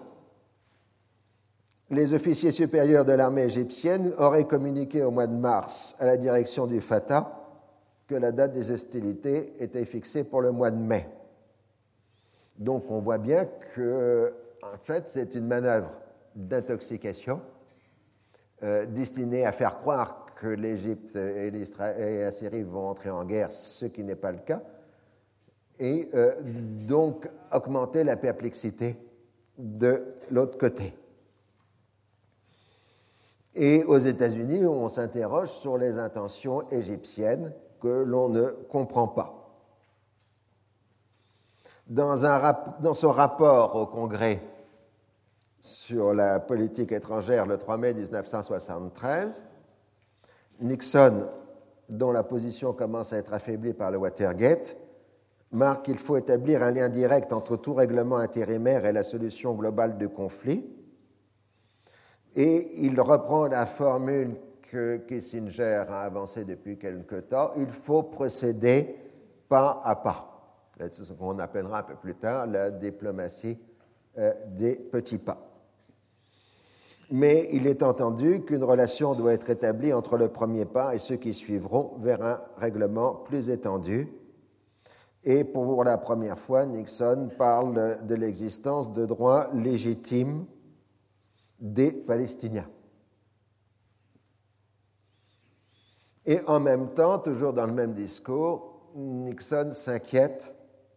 les officiers supérieurs de l'armée égyptienne auraient communiqué au mois de mars à la direction du Fatah que la date des hostilités était fixée pour le mois de mai. Donc on voit bien que, en fait, c'est une manœuvre d'intoxication destinée à faire croire que l'Égypte et la Syrie vont entrer en guerre, ce qui n'est pas le cas, et donc augmenter la perplexité de l'autre côté. Et aux États-Unis, on s'interroge sur les intentions égyptiennes que l'on ne comprend pas. Dans son rapport au Congrès sur la politique étrangère le 3 mai 1973. Nixon, dont la position commence à être affaiblie par le Watergate, marque qu'il faut établir un lien direct entre tout règlement intérimaire et la solution globale du conflit. Et il reprend la formule que Kissinger a avancée depuis quelque temps, il faut procéder pas à pas. C'est ce qu'on appellera un peu plus tard la diplomatie des petits pas. Mais il est entendu qu'une relation doit être établie entre le premier pas et ceux qui suivront vers un règlement plus étendu. Et pour la première fois, Nixon parle de l'existence de droits légitimes des Palestiniens. Et en même temps, toujours dans le même discours, Nixon s'inquiète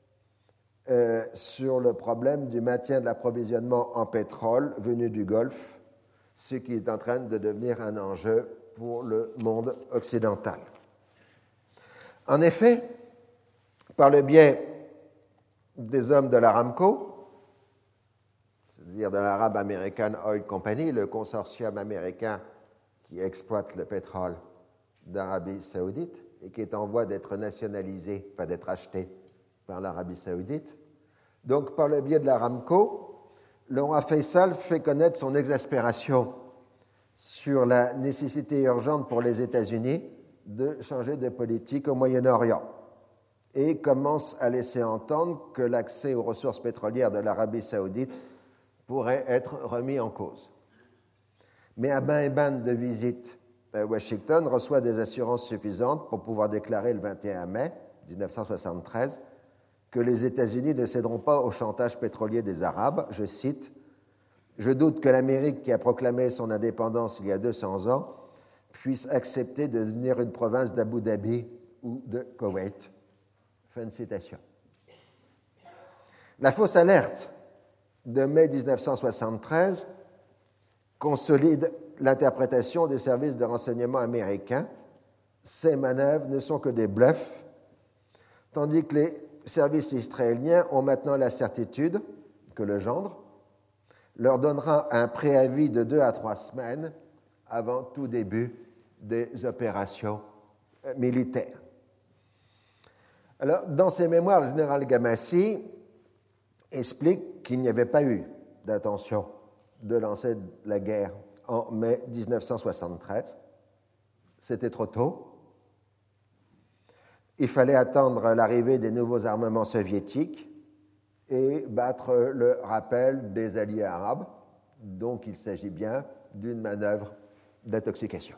sur le problème du maintien de l'approvisionnement en pétrole venu du Golfe, ce qui est en train de devenir un enjeu pour le monde occidental. En effet, par le biais des hommes de l'Aramco, c'est-à-dire de l'Arab American Oil Company, le consortium américain qui exploite le pétrole d'Arabie saoudite et qui est en voie d'être nationalisé, enfin d'être acheté par l'Arabie saoudite. Donc, par le biais de l'Aramco, le roi Faisal fait connaître son exaspération sur la nécessité urgente pour les États-Unis de changer de politique au Moyen-Orient et commence à laisser entendre que l'accès aux ressources pétrolières de l'Arabie saoudite pourrait être remis en cause. Mais Abin Eban, de visite à Washington, reçoit des assurances suffisantes pour pouvoir déclarer le 21 mai 1973 que les États-Unis ne céderont pas au chantage pétrolier des Arabes. Je cite, « Je doute que l'Amérique, qui a proclamé son indépendance il y a 200 ans, puisse accepter de devenir une province d'Abu Dhabi ou de Koweït. » Fin de citation. La fausse alerte de mai 1973 consolide l'interprétation des services de renseignement américains. Ces manœuvres ne sont que des bluffs, tandis que les services israéliens ont maintenant la certitude que le gendre leur donnera un préavis de 2 à 3 semaines avant tout début des opérations militaires. Alors, dans ses mémoires, le général Gamassi explique qu'il n'y avait pas eu d'intention de lancer la guerre en mai 1973. C'était trop tôt. Il fallait attendre l'arrivée des nouveaux armements soviétiques et battre le rappel des alliés arabes. Donc, il s'agit bien d'une manœuvre d'intoxication.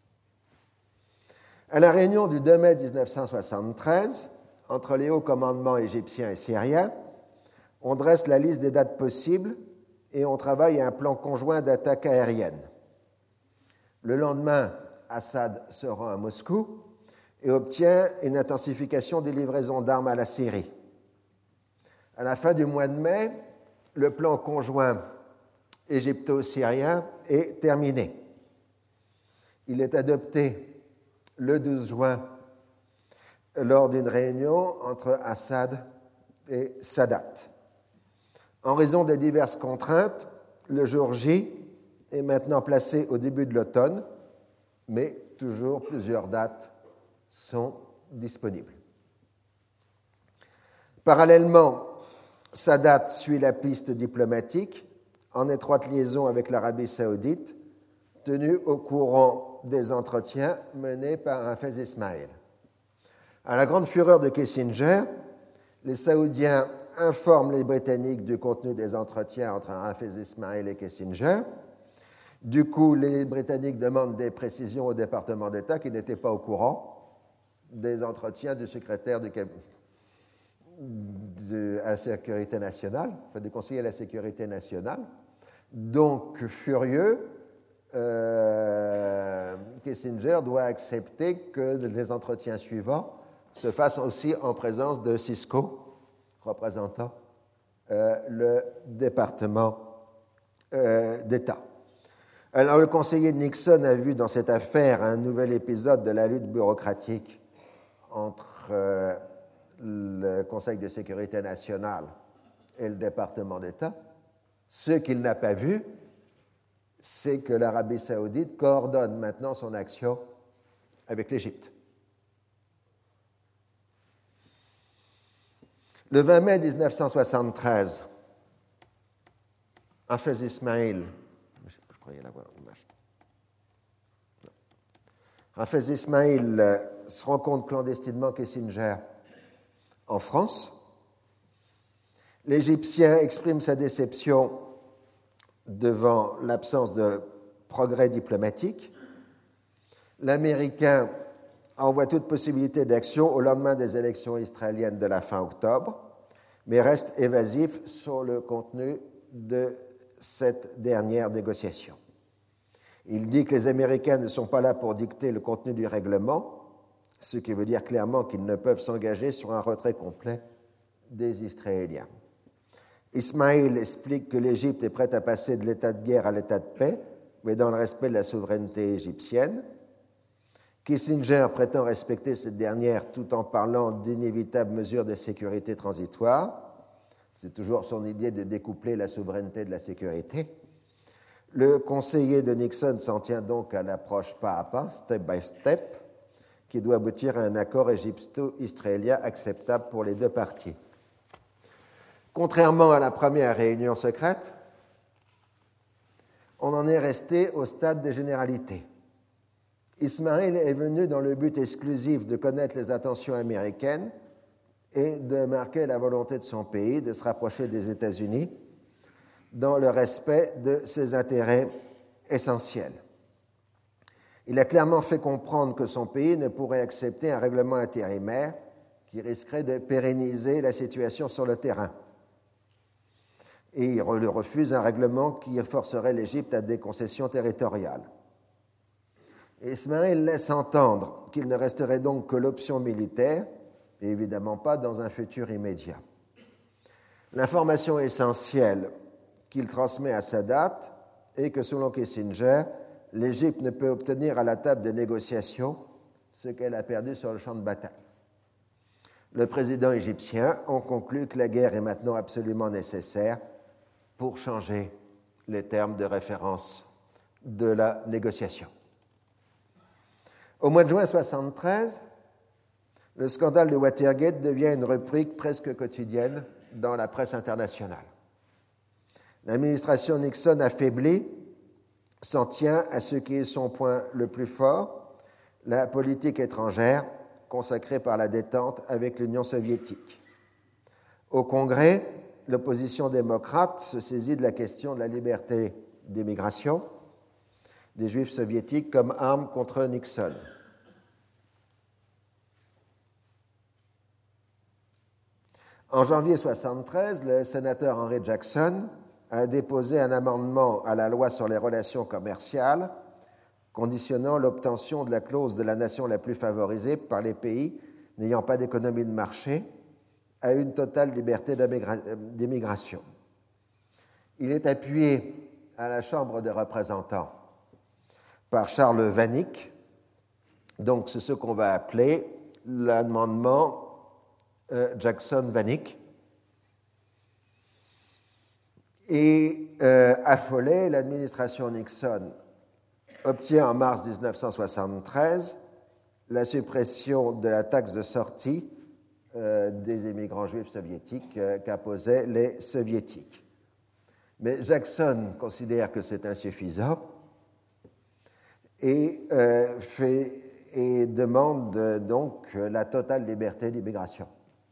À la réunion du 2 mai 1973, entre les hauts commandements égyptiens et syriens, on dresse la liste des dates possibles et on travaille à un plan conjoint d'attaque aérienne. Le lendemain, Assad se rend à Moscou et obtient une intensification des livraisons d'armes à la Syrie. À la fin du mois de mai, le plan conjoint égypto-syrien est terminé. Il est adopté le 12 juin lors d'une réunion entre Assad et Sadat. En raison des diverses contraintes, le jour J est maintenant placé au début de l'automne, mais toujours plusieurs dates sont disponibles. Parallèlement, Sadat suit la piste diplomatique en étroite liaison avec l'Arabie saoudite, tenu au courant des entretiens menés par Hafez Ismail. À la grande fureur de Kissinger, les Saoudiens informent les Britanniques du contenu des entretiens entre Hafez Ismail et Kissinger. Du coup, les Britanniques demandent des précisions au département d'État qui n'était pas au courant des entretiens du secrétaire à la sécurité nationale, enfin du conseiller à la sécurité nationale. Donc, furieux, Kissinger doit accepter que les entretiens suivants se fassent aussi en présence de Cisco, représentant le département d'État. Alors, le conseiller Nixon a vu dans cette affaire un nouvel épisode de la lutte bureaucratique entre le Conseil de sécurité nationale et le département d'État. Ce qu'il n'a pas vu, c'est que l'Arabie saoudite coordonne maintenant son action avec l'Égypte. Le 20 mai 1973, Hafez Ismail, je croyais l'avoir. Hafez Ismail se rencontre clandestinement Kissinger en France. L'Égyptien exprime sa déception devant l'absence de progrès diplomatique. L'Américain envoie toute possibilité d'action au lendemain des élections israéliennes de la fin octobre, mais reste évasif sur le contenu de cette dernière négociation. Il dit que les Américains ne sont pas là pour dicter le contenu du règlement, ce qui veut dire clairement qu'ils ne peuvent s'engager sur un retrait complet des Israéliens. Ismail explique que l'Égypte est prête à passer de l'état de guerre à l'état de paix, mais dans le respect de la souveraineté égyptienne. Kissinger prétend respecter cette dernière tout en parlant d'inévitables mesures de sécurité transitoires. C'est toujours son idée de découpler la souveraineté de la sécurité. Le conseiller de Nixon s'en tient donc à l'approche pas à pas, step by step, qui doit aboutir à un accord égypto-israélien acceptable pour les deux parties. Contrairement à la première réunion secrète, on en est resté au stade des généralités. Ismail est venu dans le but exclusif de connaître les intentions américaines et de marquer la volonté de son pays de se rapprocher des États-Unis dans le respect de ses intérêts essentiels. Il a clairement fait comprendre que son pays ne pourrait accepter un règlement intérimaire qui risquerait de pérenniser la situation sur le terrain. Et il refuse un règlement qui forcerait l'Égypte à des concessions territoriales. Ismail laisse entendre qu'il ne resterait donc que l'option militaire, et évidemment pas dans un futur immédiat. L'information essentielle qu'il transmet à sa date est que, selon Kissinger, l'Égypte ne peut obtenir à la table de négociation ce qu'elle a perdu sur le champ de bataille. Le président égyptien en conclut que la guerre est maintenant absolument nécessaire pour changer les termes de référence de la négociation. Au mois de juin 1973, le scandale de Watergate devient une rubrique presque quotidienne dans la presse internationale. L'administration Nixon affaiblie s'en tient à ce qui est son point le plus fort, la politique étrangère consacrée par la détente avec l'Union soviétique. Au Congrès, l'opposition démocrate se saisit de la question de la liberté d'immigration des Juifs soviétiques comme arme contre Nixon. En janvier 1973, le sénateur Henry Jackson a déposé un amendement à la loi sur les relations commerciales conditionnant l'obtention de la clause de la nation la plus favorisée par les pays n'ayant pas d'économie de marché à une totale liberté d'immigration. Il est appuyé à la Chambre des représentants par Charles Vanik, donc c'est ce qu'on va appeler l'amendement Jackson-Vanik. Et affolée, l'administration Nixon obtient en mars 1973 la suppression de la taxe de sortie des immigrants juifs soviétiques qu'imposaient les soviétiques. Mais Jackson considère que c'est insuffisant et demande donc la totale liberté d'immigration.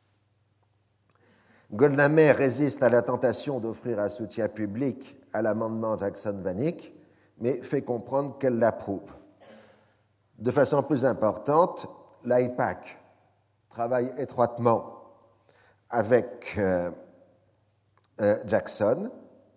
Golda Meir résiste à la tentation d'offrir un soutien public à l'amendement Jackson-Vanik, mais fait comprendre qu'elle l'approuve. De façon plus importante, l'AIPAC travaille étroitement avec Jackson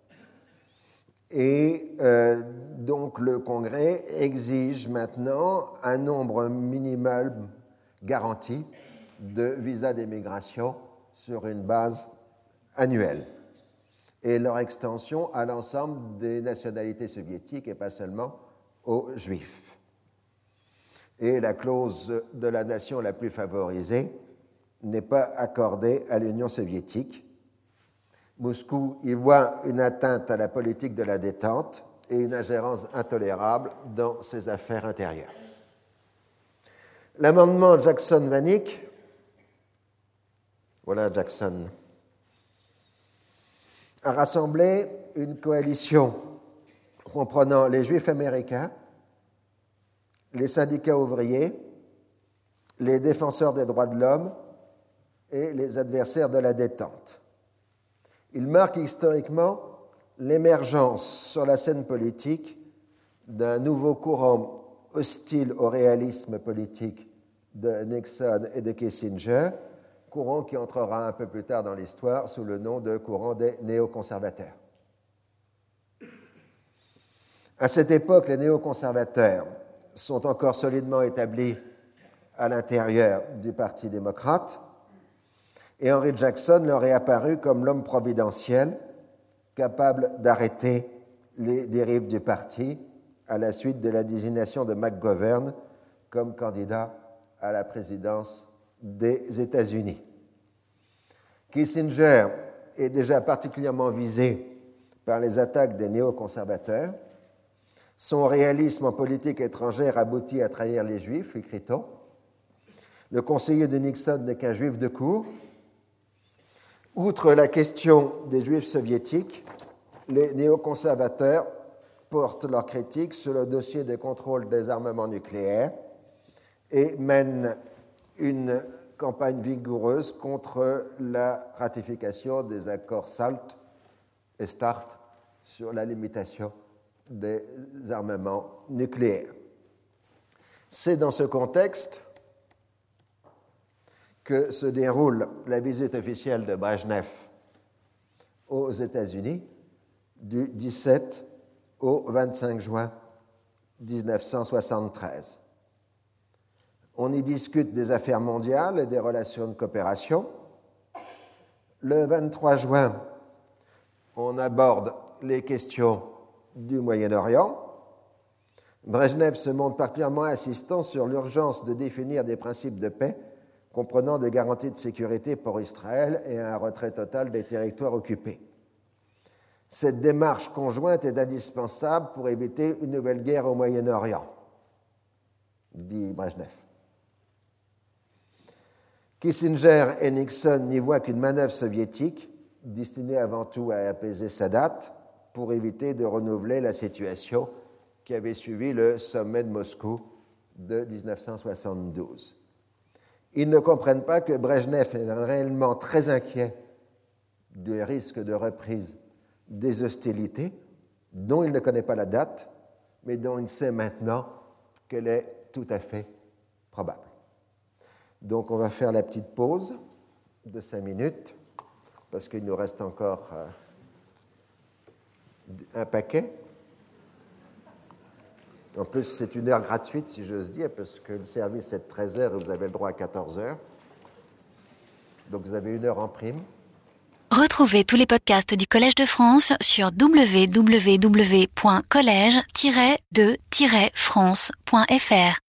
et donc le Congrès exige maintenant un nombre minimal garanti de visas d'immigration sur une base annuelle et leur extension à l'ensemble des nationalités soviétiques et pas seulement aux Juifs. Et la clause de la nation la plus favorisée n'est pas accordée à l'Union soviétique. Moscou y voit une atteinte à la politique de la détente et une ingérence intolérable dans ses affaires intérieures. L'amendement Jackson-Vanik, voilà Jackson, a rassemblé une coalition comprenant les Juifs américains, les syndicats ouvriers, les défenseurs des droits de l'homme et les adversaires de la détente. Il marque historiquement l'émergence sur la scène politique d'un nouveau courant hostile au réalisme politique de Nixon et de Kissinger, courant qui entrera un peu plus tard dans l'histoire sous le nom de courant des néoconservateurs. À cette époque, les néoconservateurs sont encore solidement établis à l'intérieur du Parti démocrate et Henry Jackson leur est apparu comme l'homme providentiel capable d'arrêter les dérives du parti à la suite de la désignation de McGovern comme candidat à la présidence des États-Unis. Kissinger est déjà particulièrement visé par les attaques des néoconservateurs. Son réalisme en politique étrangère aboutit à trahir les Juifs, écrit-on. Le conseiller de Nixon n'est qu'un Juif de cour. Outre la question des Juifs soviétiques, les néoconservateurs portent leur critique sur le dossier de contrôle des armements nucléaires et mènent une campagne vigoureuse contre la ratification des accords SALT et START sur la limitation des armements nucléaires. C'est dans ce contexte que se déroule la visite officielle de Brejnev aux États-Unis du 17 au 25 juin 1973. On y discute des affaires mondiales et des relations de coopération. Le 23 juin, on aborde les questions du Moyen-Orient. Brejnev se montre particulièrement insistant sur l'urgence de définir des principes de paix comprenant des garanties de sécurité pour Israël et un retrait total des territoires occupés. Cette démarche conjointe est indispensable pour éviter une nouvelle guerre au Moyen-Orient, dit Brejnev. Kissinger et Nixon n'y voient qu'une manœuvre soviétique destinée avant tout à apaiser Sadat pour éviter de renouveler la situation qui avait suivi le sommet de Moscou de 1972. Ils ne comprennent pas que Brejnev est réellement très inquiet du risque de reprise des hostilités, dont il ne connaît pas la date, mais dont il sait maintenant qu'elle est tout à fait probable. Donc on va faire la petite pause de 5 minutes, parce qu'il nous reste encore un paquet. En plus, c'est une heure gratuite, si j'ose dire, parce que le service est de 13h et vous avez le droit à 14h. Donc vous avez 1 heure en prime. Retrouvez tous les podcasts du Collège de France sur www.collège-de-france.fr.